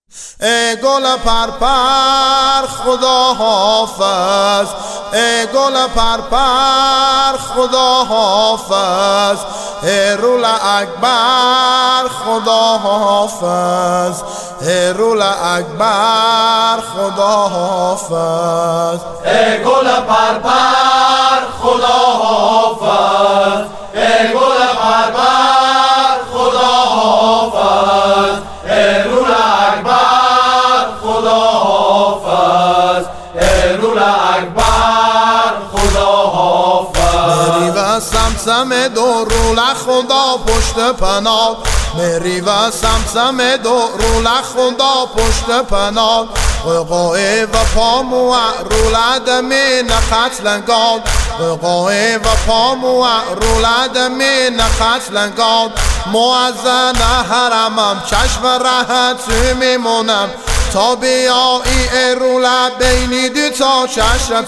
ای گل پرپر خدا حافظ، ای گل پرپر خدا حافظ، ای رول اکبر خدا حافظ، ای رول اکبر خدا حافظ. ای گل پرپر خدا حافظ، ای گل پرپر خدا حافظ، ای رول اکبر خدا حافظ، ای رول اکبر خدا حافظ. میری و سمسم دو رول خدا پشت پناه، میری و سمسم دو رول خدا پشت پناه، قوقای و پامو رول عدمی نقتلنگاد، قوقای و پامو رول عدمی نقتلنگاد. معزن حرمم چشم راحت میمونم تا بیایی ای رول بینی دو تا چشم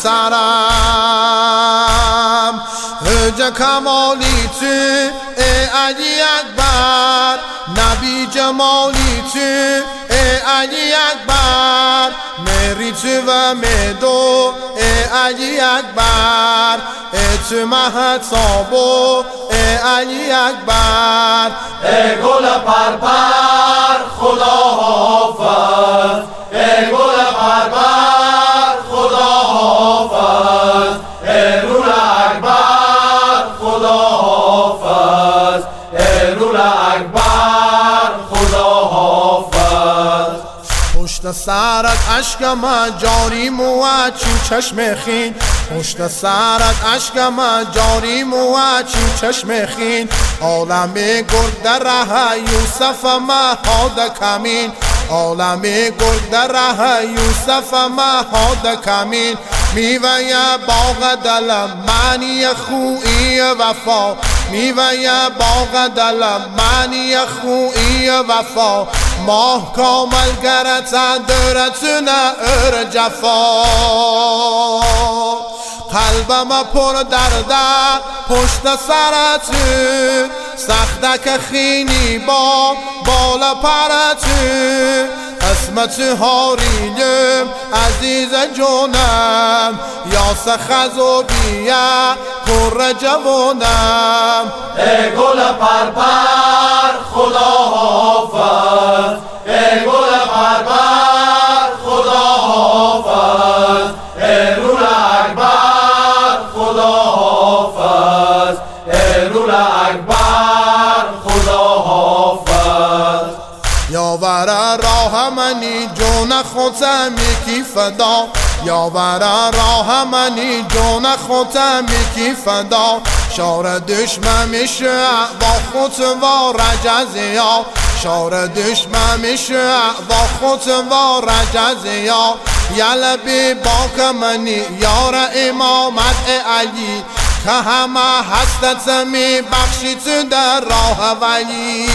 ترم. هج کمالی تو ای علی اکبر، نبی جمالی تو ای علی اکبر، میری تو و میدو ای علی اکبر، ای تو مهتابو ای علی اکبر. ای گل پرپر خدا حافظ، ای گل پرپر خدا حافظ، ای رول اکبر خدا حافظ، ای رول اکبر خدا حافظ. پشت سرت اشکم جاری مو چین چشم خین، پشت سرت اشکم جاری مو چین چشم خین. عالمی گرگ در ره یوسف مهاد کمین، عالمی گرگ در ره یوسف مهاد کمین. میوه باغ دلم معنی خویی وفا، میوه باغ دلم معنی خویی وفا. ماه کامل گرت درتونه ار جفا، قلبم پر درده پشت سرت، سخته خینی با بالا پرت. اسمت هارینم عزیز جونم، یاس خزو بیا کر جوانم. ای گل پرپر خدا حافظ، ای گل پرپر خدا حافظ، ای رول اکبر خدا حافظ، ای رول اکبر خدا حافظ. یاور راه منی جون خودم یکی فدا، یاور راه منی جون خودم یکی فدا. شار دشمن میشه با خود و رجزیا، شار دشمن میشه با خود و رجزیا. یلبی باک منی یار امامت علی، که همه هستت می بخشید در راه ولی.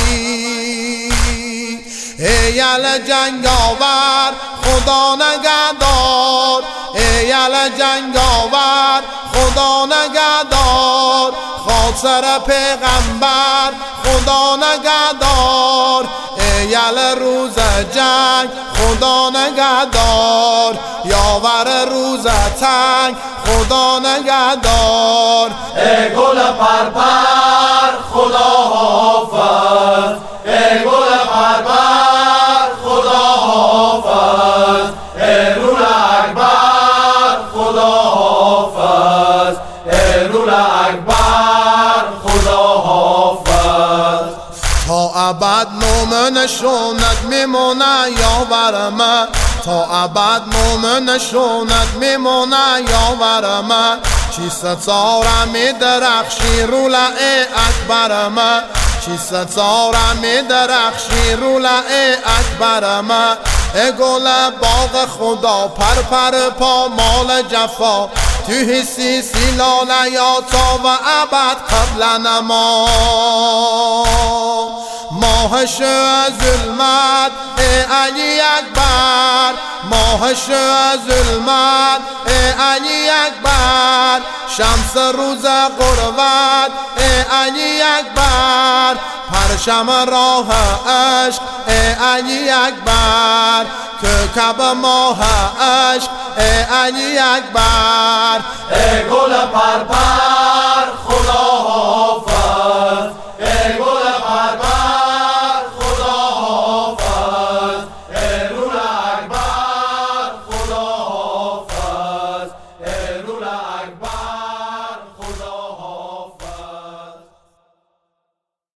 ایال جنگاور خدا نگهدار، ایال جنگاور خدا نگهدار. خاطر پیغمبر خدا نگهدار، ایال روز جنگ خدا نگهدار. یاور روز تنگ خدا نگهدار. ای گل پرپر خدا حافظ، ای گل پرپر خدا حافظ، ای رول اکبر خدا حافظ، ای رول اکبر خدا حافظ. تا ابد نشونت میمونه یاورم، تا ابد نشونت میمونه یاورم. چی ستاره میدرخشی رول اکبرم، چی ستاره میدرخشی رول اکبرم. ای گل باغ خدا پرپر پا مال جفا، تو حسی سیلال یا تا و ابد قبل نما. ماه ظلمت ای علی اکبر، ماه ظلمت ای علی اکبر، شمس روز قربت ای علی اکبر، پرچم راه عشق ای علی اکبر، کوکب ماه عشق ای علی اکبر. ای گل پرپر